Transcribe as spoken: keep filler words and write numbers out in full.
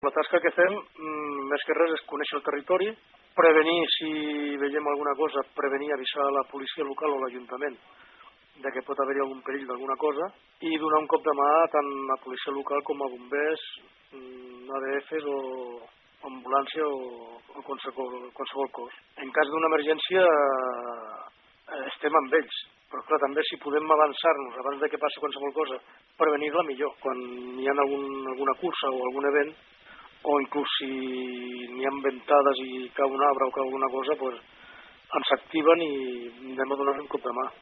La tasca que fem, més que res, és conèixer el territori, prevenir, si veiem alguna cosa, prevenir, avisar a la policia local o a l'Ajuntament de que pot haver-hi algun perill d'alguna cosa i donar un cop de mà tant a policia local com a bombers, A D Fs o ambulància o, o qualsevol, qualsevol cos. En cas d'una emergència eh, estem amb ells, però clar, també si podem avançar-nos abans de que passi qualsevol cosa, prevenir-la millor. Quan hi ha algun, alguna cursa o algun event, o inclús si n'hi ha ventades i cau un arbre o cau alguna cosa, doncs ens activen i anem a donar un cop de mà.